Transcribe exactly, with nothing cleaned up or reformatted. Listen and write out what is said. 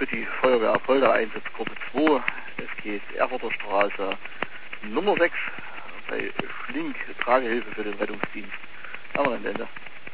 für die Feuerwehr Apolda, Einsatzgruppe zwei. Es geht Erfurter Straße Nummer sechs bei Schlink, Tragehilfe für den Rettungsdienst. Haben wir ein Ende.